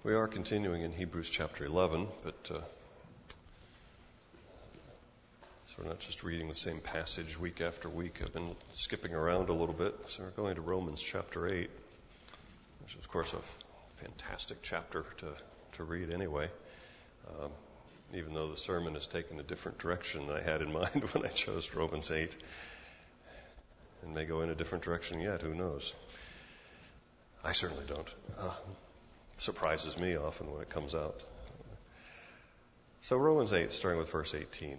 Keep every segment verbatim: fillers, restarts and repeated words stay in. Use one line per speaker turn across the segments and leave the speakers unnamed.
We are continuing in Hebrews chapter eleven, but uh, so we're not just reading the same passage week after week. I've been skipping around a little bit, so we're going to Romans chapter eight, which is, of course, a f- fantastic chapter to, to read anyway, um, even though the sermon has taken a different direction than I had in mind when I chose Romans eight, and may go in a different direction yet, who knows. I certainly don't. Uh, surprises me often when it comes out. So Romans eight, starting with verse eighteen.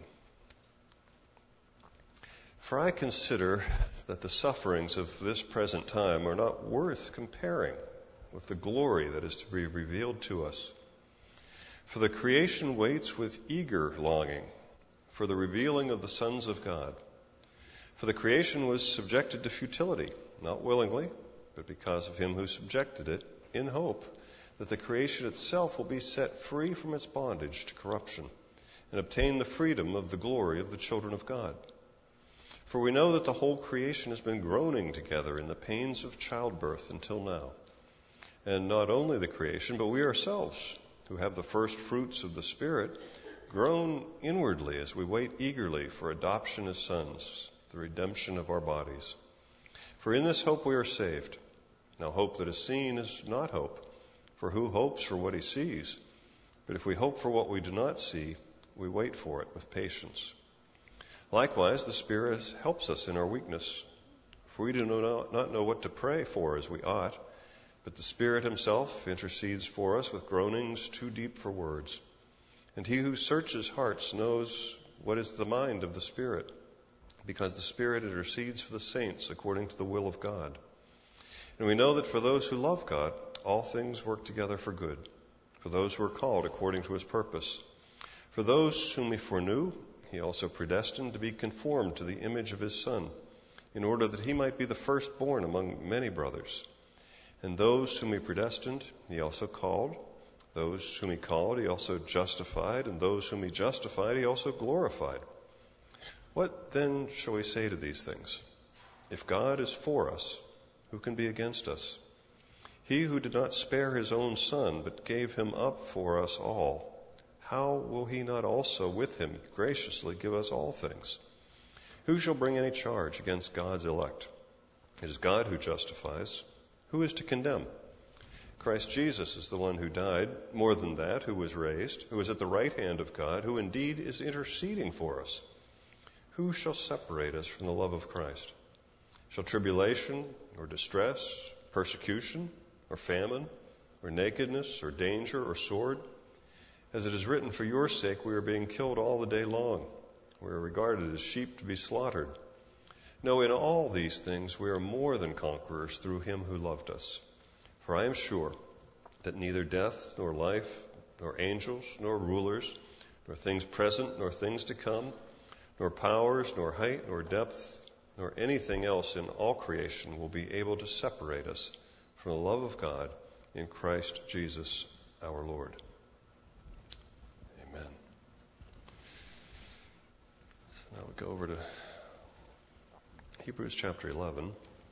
For I consider that the sufferings of this present time are not worth comparing with the glory that is to be revealed to us. For the creation waits with eager longing for the revealing of the sons of God. For the creation was subjected to futility, not willingly, but because of him who subjected it, in hope that the creation itself will be set free from its bondage to corruption and obtain the freedom of the glory of the children of God. For we know that the whole creation has been groaning together in the pains of childbirth until now. And not only the creation, but we ourselves, who have the first fruits of the Spirit, groan inwardly as we wait eagerly for adoption as sons, the redemption of our bodies. For in this hope we are saved. Now hope that is seen is not hope. For who hopes for what he sees? But if we hope for what we do not see, we wait for it with patience. Likewise, the Spirit helps us in our weakness. For we do not know what to pray for as we ought, but the Spirit himself intercedes for us with groanings too deep for words. And he who searches hearts knows what is the mind of the Spirit, because the Spirit intercedes for the saints according to the will of God. And we know that for those who love God, all things work together for good, for those who are called according to his purpose. For those whom he foreknew, he also predestined to be conformed to the image of his Son, in order that he might be the firstborn among many brothers. And those whom he predestined, he also called. Those whom he called, he also justified. And those whom he justified, he also glorified. What then shall we say to these things? If God is for us, who can be against us? He who did not spare his own Son, but gave him up for us all, how will he not also with him graciously give us all things? Who shall bring any charge against God's elect? It is God who justifies. Who is to condemn? Christ Jesus is the one who died, more than that, who was raised, who is at the right hand of God, who indeed is interceding for us. Who shall separate us from the love of Christ? Shall tribulation or distress, persecution, or famine, or nakedness, or danger, or sword? As it is written, for your sake we are being killed all the day long. We are regarded as sheep to be slaughtered. No, in all these things we are more than conquerors through him who loved us. For I am sure that neither death, nor life, nor angels, nor rulers, nor things present, nor things to come, nor powers, nor height, nor depth, nor anything else in all creation will be able to separate us from the love of God in Christ Jesus our Lord. Amen. So now we go over to Hebrews chapter eleven.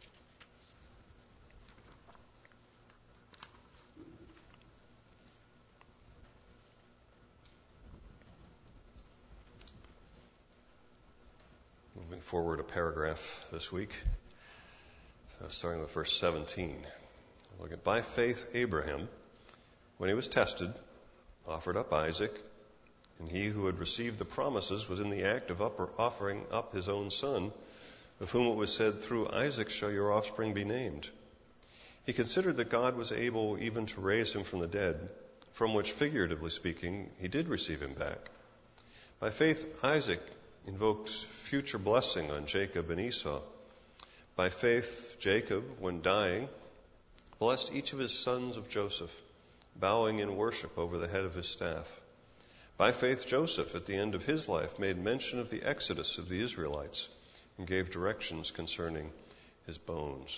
Moving forward a paragraph this week. So starting with verse seventeen. Look at, by faith Abraham, when he was tested, offered up Isaac, and he who had received the promises was in the act of upper, offering up his own son, of whom it was said, through Isaac shall your offspring be named. He considered that God was able even to raise him from the dead, from which, figuratively speaking, he did receive him back. By faith Isaac invoked future blessing on Jacob and Esau. By faith Jacob, when dying, blessed each of his sons of Joseph, bowing in worship over the head of his staff. By faith Joseph, at the end of his life, made mention of the exodus of the Israelites and gave directions concerning his bones.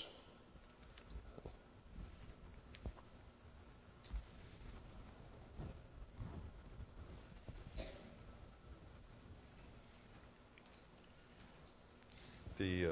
The uh,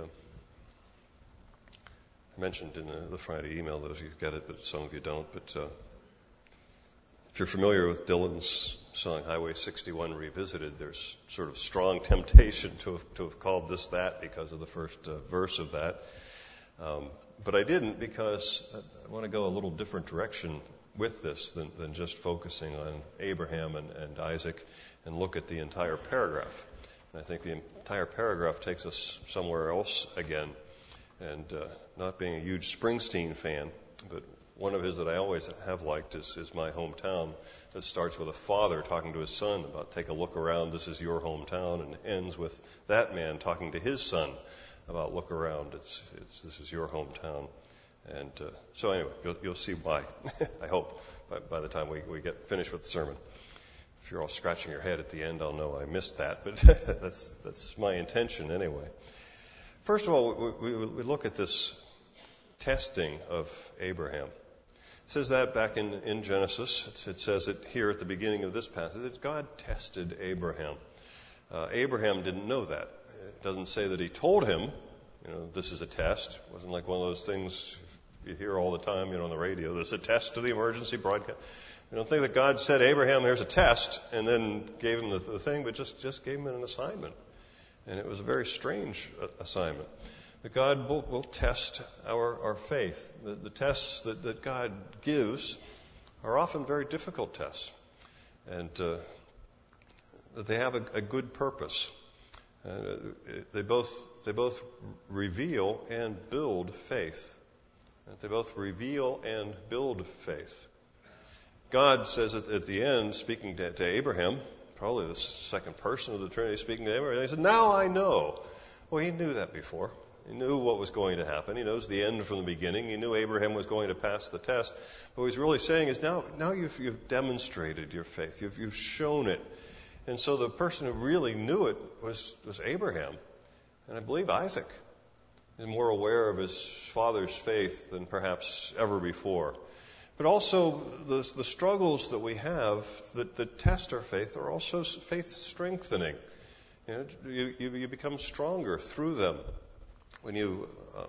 I mentioned in the, the Friday email that if you get it, but some of you don't, but uh, If you're familiar with Dylan's song Highway sixty-one Revisited, there's sort of strong temptation to have, to have called this that because of the first uh, verse of that. Um, but I didn't, because I want to go a little different direction with this than, than just focusing on Abraham and, and Isaac, and look at the entire paragraph. And I think the entire paragraph takes us somewhere else again. And uh, not being a huge Springsteen fan, but one of his that I always have liked is, is My Hometown, that starts with a father talking to his son about take a look around, this is your hometown, and ends with that man talking to his son about look around, it's, it's this is your hometown. And uh, so anyway, you'll, you'll see why, I hope, by, by the time we, we get finished with the sermon. If you're all scratching your head at the end, I'll know I missed that, but that's that's my intention anyway. First of all, we, we, we look at this testing of Abraham. It says that back in, in Genesis. It, it says it here at the beginning of this passage, that God tested Abraham. Uh, Abraham didn't know that. It doesn't say that he told him, you know, this is a test. It wasn't like one of those things you hear all the time, you know, on the radio. There's a test to the emergency broadcast. I don't think that God said, Abraham, there's a test, and then gave him the, the thing, but just, just gave him an assignment. And it was a very strange assignment. But God will, will test our, our faith. The, the tests that, that God gives are often very difficult tests. And uh, they have a, a good purpose. Uh, they both they both reveal and build faith. They both reveal and build faith. God says at, at the end, speaking to, to Abraham, probably the second person of the Trinity speaking to Abraham, he said, now I know. Well, he knew that before. He knew what was going to happen. He knows the end from the beginning. He knew Abraham was going to pass the test. But what he's really saying is now, now you've, you've demonstrated your faith. You've, you've shown it. And so the person who really knew it was, was Abraham. And I believe Isaac is more aware of his father's faith than perhaps ever before. But also the, the struggles that we have that, that test our faith are also faith strengthening. You know, you, you, you become stronger through them. When you, um,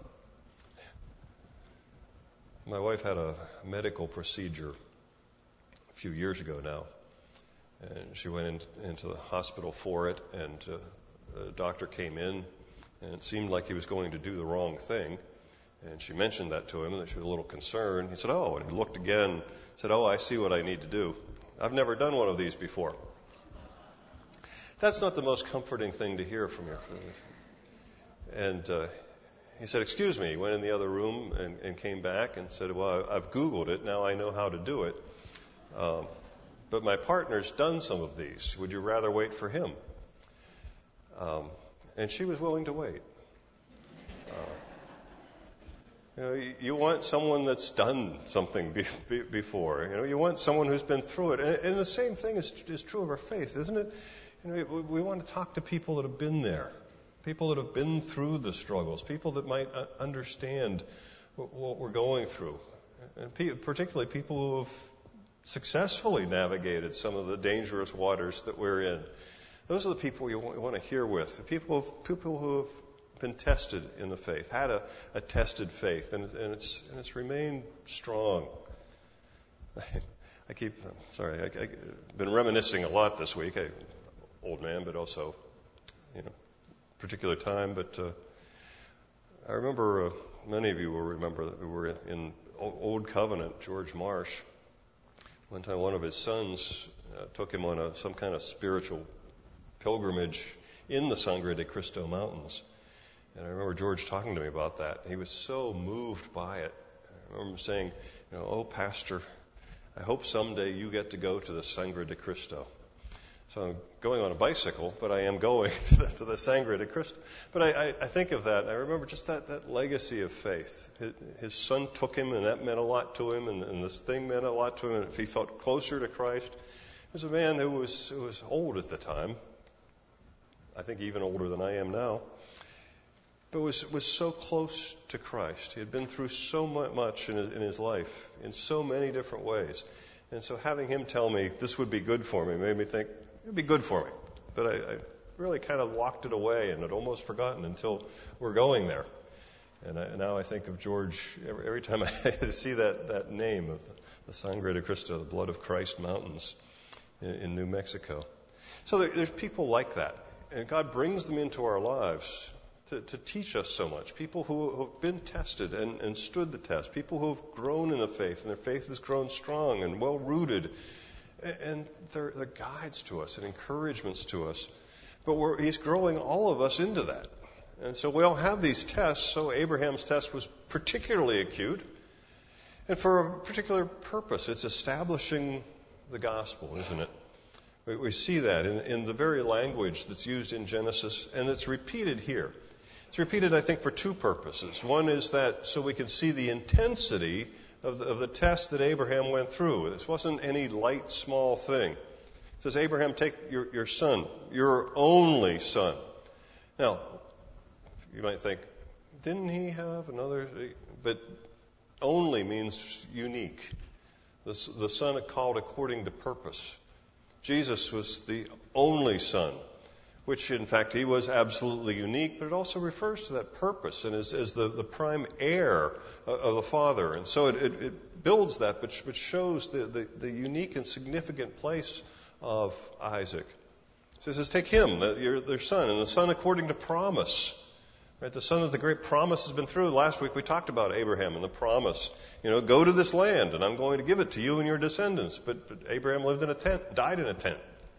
my wife had a medical procedure a few years ago now, and she went in, into the hospital for it, and uh, the doctor came in, and it seemed like he was going to do the wrong thing. And she mentioned that to him, and that she was a little concerned. He said, oh, and he looked again, said, oh, I see what I need to do. I've never done one of these before. That's not the most comforting thing to hear from your physician. And uh, he said, excuse me. He went in the other room and, and came back and said, well, I've Googled it. Now I know how to do it. Um, but my partner's done some of these. Would you rather wait for him? Um, and she was willing to wait. Uh, You know, you want someone that's done something be, be, before. You know, you want someone who's been through it. And, and the same thing is, is true of our faith, isn't it? You know, we, we want to talk to people that have been there, people that have been through the struggles, people that might understand what, what we're going through, and pe- particularly people who have successfully navigated some of the dangerous waters that we're in. Those are the people you want, you want to hear with, the people, people who have been tested in the faith, had a, a tested faith, and, and it's and it's remained strong. I keep, I'm sorry, I, I've been reminiscing a lot this week. I, old man, but also, you know, particular time. But uh, I remember, uh, many of you will remember that we were in Old Covenant, George Marsh. One time, one of his sons uh, took him on a, some kind of spiritual pilgrimage in the Sangre de Cristo Mountains. And I remember George talking to me about that. He was so moved by it. I remember saying, you know, oh, Pastor, I hope someday you get to go to the Sangre de Cristo. So I'm going on a bicycle, but I am going to the, to the Sangre de Cristo. But I, I, I think of that, and I remember just that, that legacy of faith. His, his son took him, and that meant a lot to him, and, and this thing meant a lot to him. And if he felt closer to Christ, he was a man who was, who was old at the time. I think even older than I am now. But was was so close to Christ. He had been through so much in his, in his life, in so many different ways. And so having him tell me this would be good for me made me think, it would be good for me. But I, I really kind of locked it away and had almost forgotten until we're going there. And, I, and now I think of George, every, every time I see that, that name of the, the Sangre de Cristo, the Blood of Christ Mountains in, in New Mexico. So there, there's people like that. And God brings them into our lives to, to teach us so much. People who, who have been tested and, and stood the test. People who have grown in the faith, and their faith has grown strong and well-rooted. And, and they're, they're guides to us and encouragements to us. But we're, He's growing all of us into that. And so we all have these tests. So Abraham's test was particularly acute and for a particular purpose. It's establishing the gospel, isn't it? We, we see that in, in the very language that's used in Genesis, and it's repeated here. It's repeated, I think, for two purposes. One is that so we can see the intensity of the, of the test that Abraham went through. This wasn't any light, small thing. It says, Abraham, take your, your son, your only son. Now, you might think, didn't he have another? But only means unique. The, the son called according to purpose. Jesus was the only son, which in fact he was absolutely unique, but it also refers to that purpose and is, is the, the prime heir of, of the Father. And so it, it, it builds that, but, but shows the, the, the unique and significant place of Isaac. So it says, take him, the, your, their son, and the son according to promise. Right, the son of the great promise has been through. Last week we talked about Abraham and the promise. You know, go to this land and I'm going to give it to you and your descendants. But, but Abraham lived in a tent, died in a tent.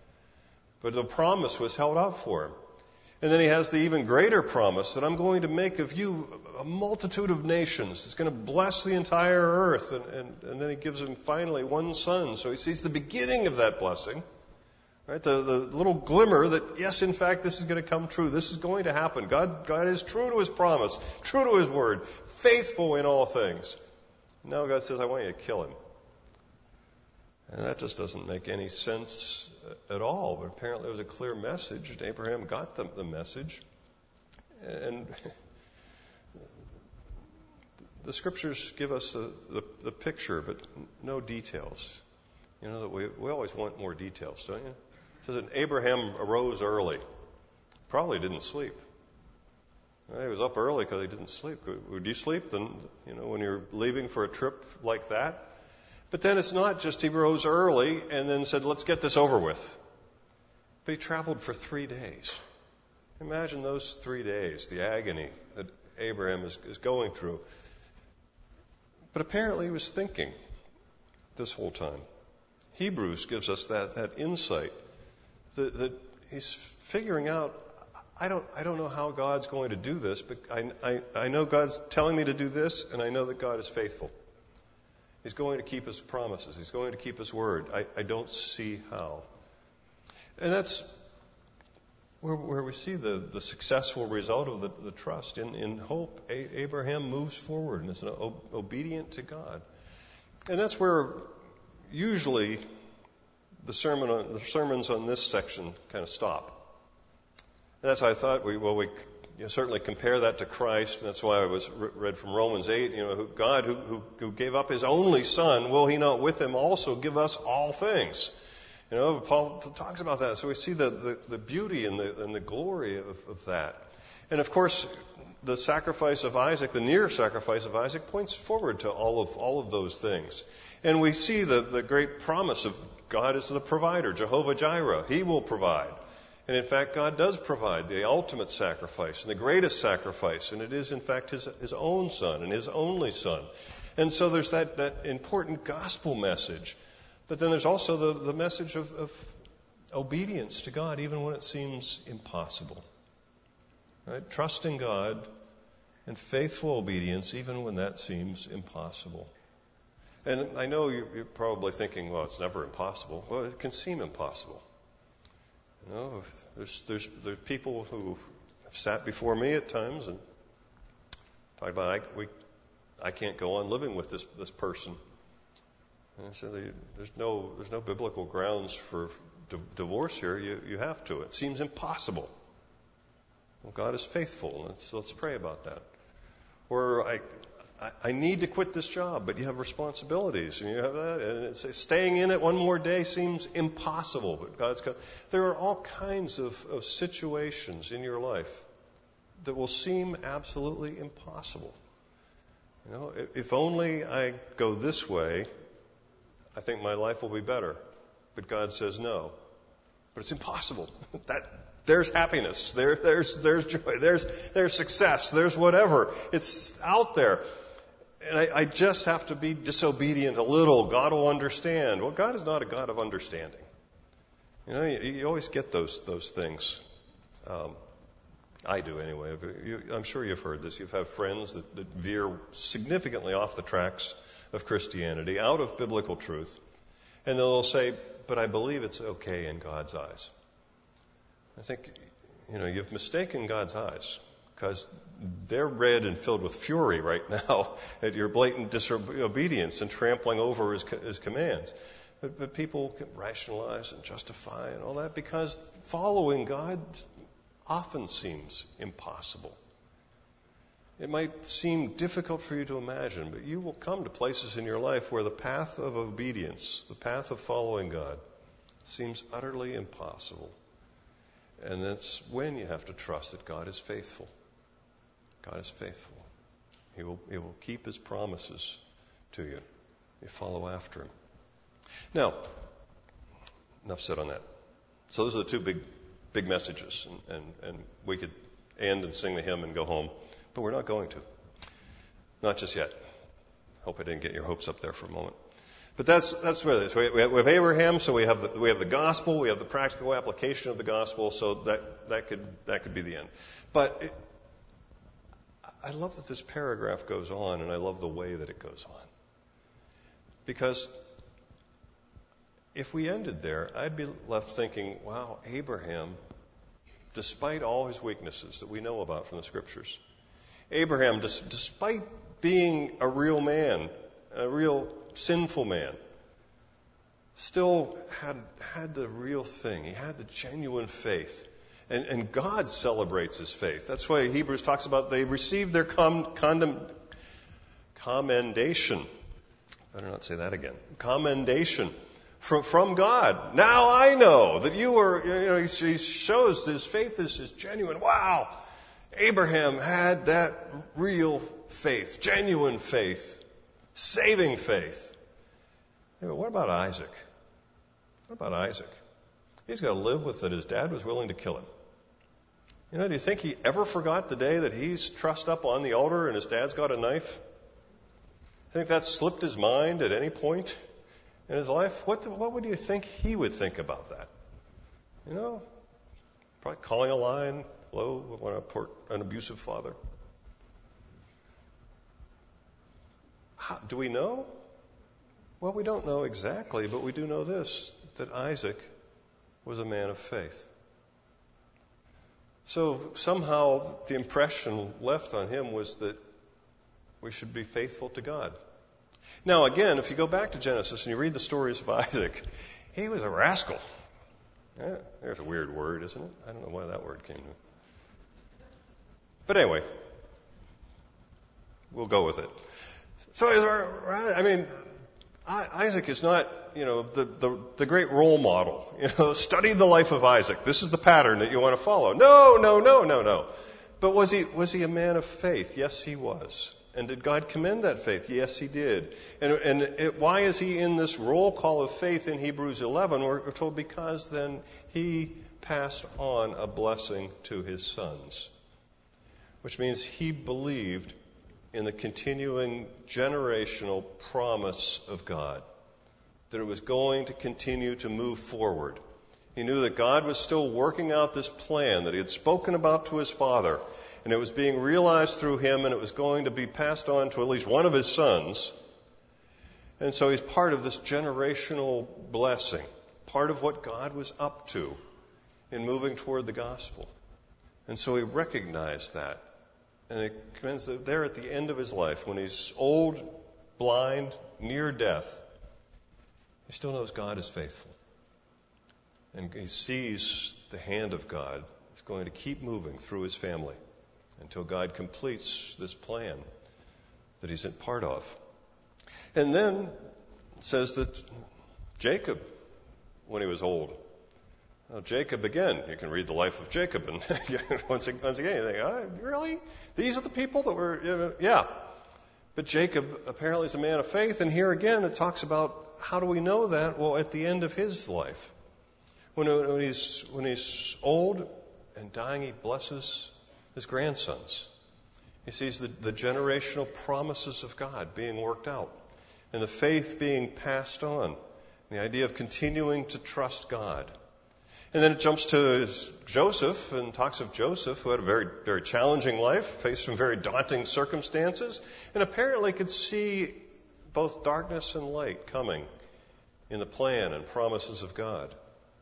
But the promise was held out for him. And then he has the even greater promise that I'm going to make of you a multitude of nations. It's going to bless the entire earth. And, and, and then he gives him finally one son. So he sees the beginning of that blessing. Right, the, the little glimmer that, yes, in fact, this is going to come true. This is going to happen. God, God is true to His promise, true to His word, faithful in all things. Now God says, I want you to kill him. And that just doesn't make any sense at all. But apparently it was a clear message, and Abraham got the, the message. And the Scriptures give us the, the, the picture, but no details. You know, that we, we always want more details, don't you? It says that Abraham arose early. Probably didn't sleep. He was up early because he didn't sleep. Would you sleep then, you know, when you're leaving for a trip like that? But then it's not just he rose early and then said, let's get this over with. But he traveled for three days. Imagine those three days, the agony that Abraham is, is going through. But apparently he was thinking this whole time. Hebrews gives us that, that insight that, that he's figuring out, I don't, I don't know how God's going to do this, but I, I, I know God's telling me to do this, and I know that God is faithful. He's going to keep His promises. He's going to keep His word. I, I don't see how. And that's where, where we see the, the successful result of the, the trust. In, in hope, A- Abraham moves forward and is o- obedient to God. And that's where usually the sermon on, the sermons on this section kind of stop. And that's why I thought we well we you know, certainly compare that to Christ. And that's why I was re- read from Romans eight. You know, God who, who who gave up His only Son, will He not with Him also give us all things? You know, Paul talks about that. So we see the the, the beauty and the and the glory of, of that. And of course, the sacrifice of Isaac, the near sacrifice of Isaac, points forward to all of all of those things. And we see the, the great promise of God as the provider, Jehovah Jireh. He will provide. And in fact, God does provide the ultimate sacrifice and the greatest sacrifice. And it is, in fact, His, his own Son and His only Son. And so there's that, that important gospel message. But then there's also the, the message of, of obedience to God, even when it seems impossible. Right? Trusting God and faithful obedience, even when that seems impossible. And I know you're probably thinking, well, it's never impossible. Well, it can seem impossible. You know, there's, there's, there's people who have sat before me at times and talked about, I, we, I can't go on living with this, this person. And I said, there's no, there's no biblical grounds for d- divorce here. You, you have to. It seems impossible. Well, God is faithful. Let's, let's pray about that. Or I, I, I need to quit this job, but you have responsibilities, and you have that. And it's, staying in it one more day seems impossible, but God's got. There are all kinds of, of situations in your life that will seem absolutely impossible. You know, if only I go this way, I think my life will be better. But God says no. But it's impossible. That there's happiness. There, there's there's joy. There's there's success. There's whatever. It's out there. And I, I just have to be disobedient a little. God will understand. Well, God is not a God of understanding. You know, you, you always get those those things. Um, I do anyway. You, I'm sure you've heard this. You've had friends that, that veer significantly off the tracks of Christianity, out of biblical truth, and they'll say, "But I believe it's okay in God's eyes." I think, you know, you've mistaken God's eyes, because they're red and filled with fury right now at your blatant disobedience and trampling over his, his commands. But, but people can rationalize and justify and all that because following God often seems impossible. It might seem difficult for you to imagine, but you will come to places in your life where the path of obedience, the path of following God, seems utterly impossible. And that's when you have to trust that God is faithful. God is faithful. He will, he will keep his promises to you. You follow after him. Now, enough said on that. So those are the two big, big messages. And, and, and we could end and sing the hymn and go home. But we're not going to. Not just yet. Hope I didn't get your hopes up there for a moment. But that's that's where it is. We have, we have Abraham, so we have the, we have the gospel, we have the practical application of the gospel. So that that could that could be the end. But it, I love that this paragraph goes on, and I love the way that it goes on. Because if we ended there, I'd be left thinking, wow, Abraham, despite all his weaknesses that we know about from the Scriptures, Abraham, despite being a real man, a real sinful man, still had had the real thing. He had the genuine faith. And, and God celebrates his faith. That's why Hebrews talks about they received their com, condom, commendation. Better not say that again. Commendation from, from God. Now I know that you were, you know, he, he shows his faith is, is genuine. Wow! Abraham had that real faith, genuine faith, saving faith. Yeah, but what about Isaac? What about Isaac? He's got to live with that his dad was willing to kill him. You know, do you think he ever forgot the day that he's trussed up on the altar and his dad's got a knife? I think that slipped his mind at any point in his life. What, what would you think he would think about that? You know, probably calling a line, hello, when I report an abusive father. How, do we know? Well, we don't know exactly, but we do know this, that Isaac was a man of faith. So somehow the impression left on him was that we should be faithful to God. Now again, if you go back to Genesis and you read the stories of Isaac, he was a rascal. Yeah, there's a weird word, isn't it? I don't know why that word came to me. But anyway, we'll go with it. So, I mean, Isaac is not, you know, the, the, the great role model. You know, study the life of Isaac. This is the pattern that you want to follow. No, no, no, no, no. But was he, was he a man of faith? Yes, he was. And did God commend that faith? Yes, he did. And, and it, why is he in this roll call of faith in Hebrews eleven? We're told because then he passed on a blessing to his sons. Which means he believed in the continuing generational promise of God, that it was going to continue to move forward. He knew that God was still working out this plan that he had spoken about to his father, and it was being realized through him, and it was going to be passed on to at least one of his sons. And so he's part of this generational blessing, part of what God was up to in moving toward the gospel. And so he recognized that. And it commends that there at the end of his life, when he's old, blind, near death, he still knows God is faithful. And he sees the hand of God is going to keep moving through his family until God completes this plan that he's a part of. And then it says that Jacob, when he was old, Now, Jacob, again, you can read the life of Jacob, and once once again, you think, oh, really? These are the people that were, you know, yeah. But Jacob apparently is a man of faith, and here again it talks about how do we know that? Well, at the end of his life, when, when he's when he's old and dying, he blesses his grandsons. He sees the, the generational promises of God being worked out, and the faith being passed on, the idea of continuing to trust God. And then it jumps to Joseph and talks of Joseph, who had a very, very challenging life, faced some very daunting circumstances, and apparently could see both darkness and light coming in the plan and promises of God.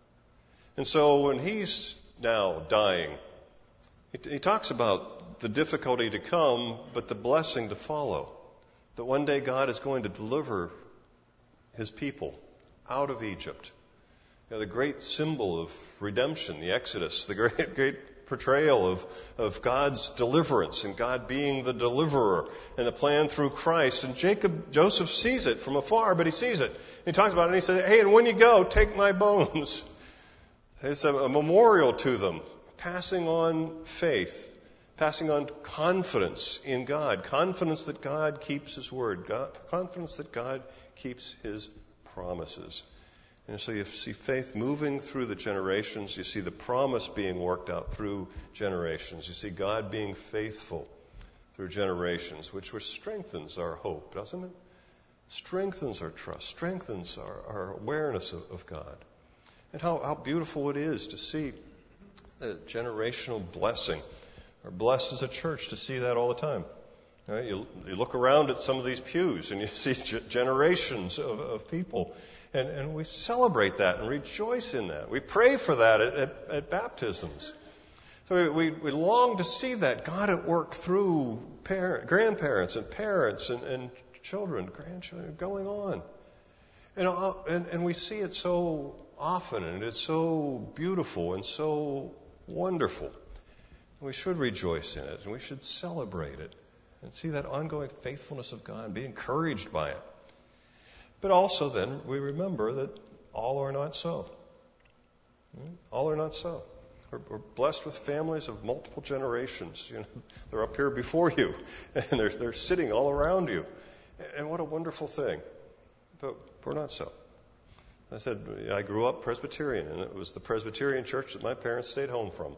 And so when he's now dying, he, he talks about the difficulty to come, but the blessing to follow. That one day God is going to deliver his people out of Egypt. You know, the great symbol of redemption, the Exodus, the great, great portrayal of, of God's deliverance and God being the deliverer and the plan through Christ. And Jacob, Joseph sees it from afar, but he sees it. He talks about it and he says, hey, and when you go, take my bones. It's a, a memorial to them, passing on faith, passing on confidence in God, confidence that God keeps his word, God, confidence that God keeps his promises. And so you see faith moving through the generations. You see the promise being worked out through generations. You see God being faithful through generations, which, which strengthens our hope, doesn't it? Strengthens our trust, strengthens our, our awareness of, of God. And how, how beautiful it is to see a generational blessing. We're blessed as a church to see that all the time. Right? You, you look around at some of these pews and you see g- generations of, of people. And, and we celebrate that and rejoice in that. We pray for that at, at, at baptisms. So we, we, we long to see that God at work through parent, grandparents and parents and, and children, grandchildren, going on. And, uh, and, and we see it so often, and it's so beautiful and so wonderful. We should rejoice in it, and we should celebrate it, and see that ongoing faithfulness of God and be encouraged by it. But also then, we remember that all are not so. All are not so. We're, we're blessed with families of multiple generations. You know, they're up here before you, and they're, they're sitting all around you. And what a wonderful thing. But we're not so. I said, I grew up Presbyterian, and it was the Presbyterian church that my parents stayed home from.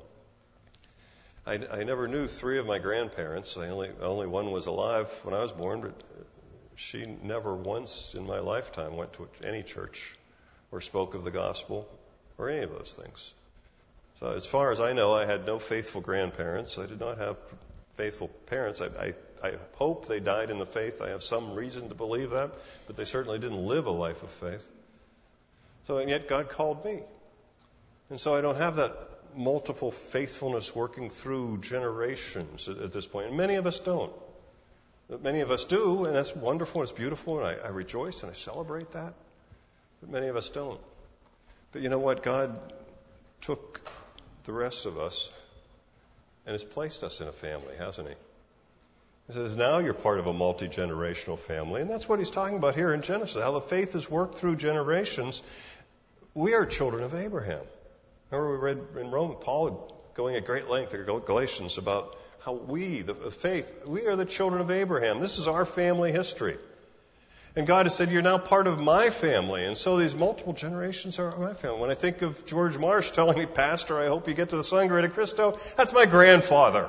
I, I never knew three of my grandparents. I only, only one was alive when I was born, but she never once in my lifetime went to any church or spoke of the gospel or any of those things. So as far as I know, I had no faithful grandparents. I did not have faithful parents. I, I, I hope they died in the faith. I have some reason to believe that, but they certainly didn't live a life of faith. So, and yet God called me. And so I don't have that multiple faithfulness working through generations at, at this point. And many of us don't. Many of us do, and that's wonderful, and it's beautiful, and I, I rejoice and I celebrate that. But many of us don't. But you know what? God took the rest of us and has placed us in a family, hasn't he? He says, now you're part of a multi-generational family. And that's what he's talking about here in Genesis, how the faith is worked through generations. We are children of Abraham. Remember we read in Rome, Paul going at great length in Galatians about how we, the faith, we are the children of Abraham. This is our family history. And God has said, you're now part of my family. And so these multiple generations are my family. When I think of George Marsh telling me, Pastor, I hope you get to the Sangre de Cristo, that's my grandfather.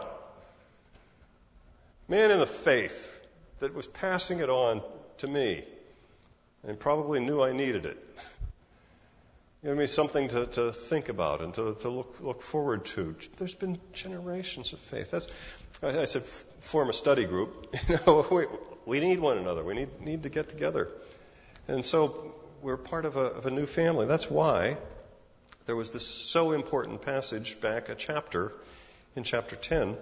Man in the faith that was passing it on to me and probably knew I needed it. Give me something to, to think about and to, to look, look forward to. There's been generations of faith. That's, I, I said, form a study group. You know, we, we need one another. We need, need to get together. And so we're part of a, of a new family. That's why there was this so important passage back, a chapter, in chapter ten,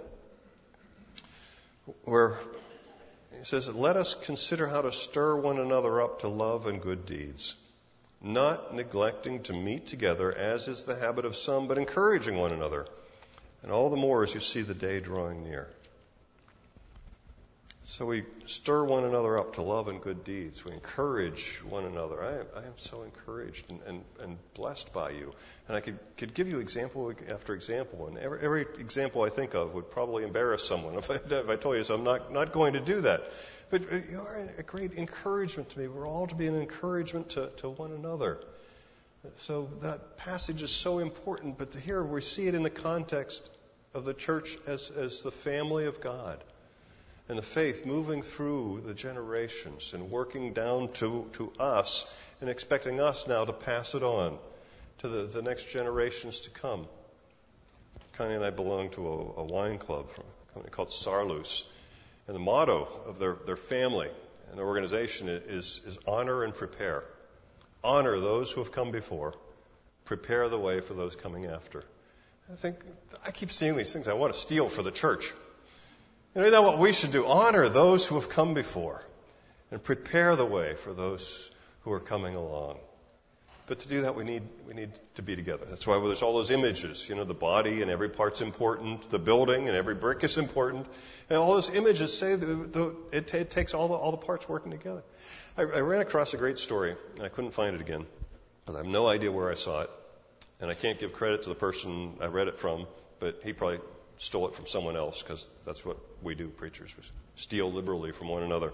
where he says, let us consider how to stir one another up to love and good deeds, not neglecting to meet together, as is the habit of some, but encouraging one another, and all the more as you see the day drawing near. So we stir one another up to love and good deeds. We encourage one another. I, I am so encouraged and, and, and blessed by you. And I could, could give you example after example. And every, every example I think of would probably embarrass someone if I, if I told you, so I'm not, not going to do that. But you are a great encouragement to me. We're all to be an encouragement to, to one another. So that passage is so important. But here we see it in the context of the church as, as the family of God. And the faith moving through the generations and working down to, to us and expecting us now to pass it on to the, the next generations to come. Connie and I belong to a, a wine club from a company called Sarlus. And the motto of their, their family and their organization is, is honor and prepare. Honor those who have come before. Prepare the way for those coming after. I think, I keep seeing these things I want to steal for the church. You know, that's what we should do. Honor those who have come before and prepare the way for those who are coming along. But to do that, we need we need to be together. That's why there's all those images. You know, the body and every part's important. The building and every brick is important. And all those images say that the, it, t- it takes all the all the parts working together. I, I ran across a great story, and I couldn't find it again. I have no idea where I saw it, and I can't give credit to the person I read it from, but he probably stole it from someone else, because that's what we do, preachers. We steal liberally from one another.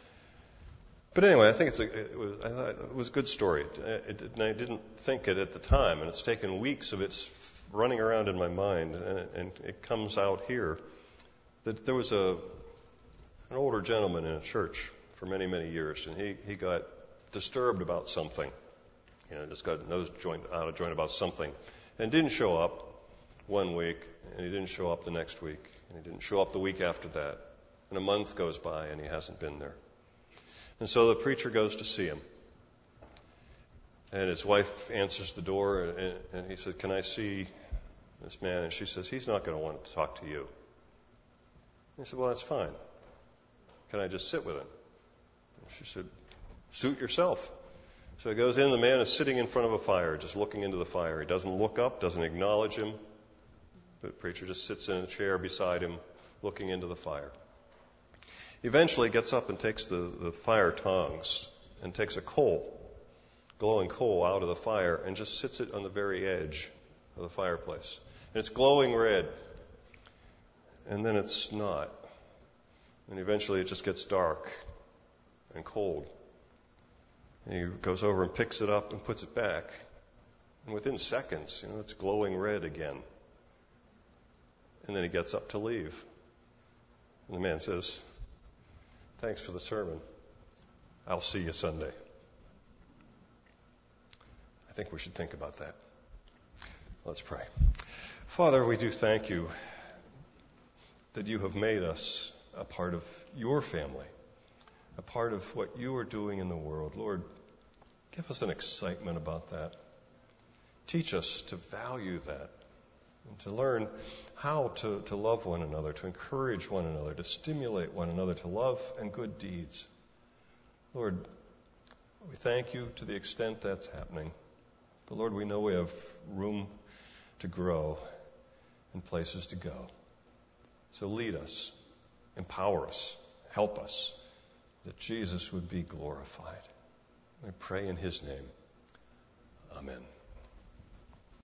But anyway, I think it's a, it, was, I thought it was a good story. It, it, and I didn't think it at the time, and it's taken weeks of its running around in my mind, and it, and it comes out here that there was a an older gentleman in a church for many, many years, and he, he got disturbed about something. You know, just got nose joint out of joint about something, and didn't show up one week, and he didn't show up the next week, and he didn't show up the week after that. And a month goes by, and he hasn't been there. And so the preacher goes to see him. And his wife answers the door, and, and he said, "Can I see this man?" And she says, "He's not going to want to talk to you." And he said, "Well, that's fine. Can I just sit with him?" And she said, "Suit yourself." So he goes in. The man is sitting in front of a fire, just looking into the fire. He doesn't look up, doesn't acknowledge him. The preacher just sits in a chair beside him, looking into the fire. Eventually gets up and takes the, the fire tongs and takes a coal, glowing coal out of the fire, and just sits it on the very edge of the fireplace. And it's glowing red. And then it's not. And eventually it just gets dark and cold. And he goes over and picks it up and puts it back. And within seconds, you know, it's glowing red again. And then he gets up to leave. And the man says, "Thanks for the sermon. I'll see you Sunday." I think we should think about that. Let's pray. Father, we do thank you that you have made us a part of your family, a part of what you are doing in the world. Lord, give us an excitement about that. Teach us to value that and to learn how to, to love one another, to encourage one another, to stimulate one another to love and good deeds. Lord, we thank you to the extent that's happening. But Lord, we know we have room to grow and places to go. So lead us, empower us, help us, that Jesus would be glorified. We pray in his name. Amen.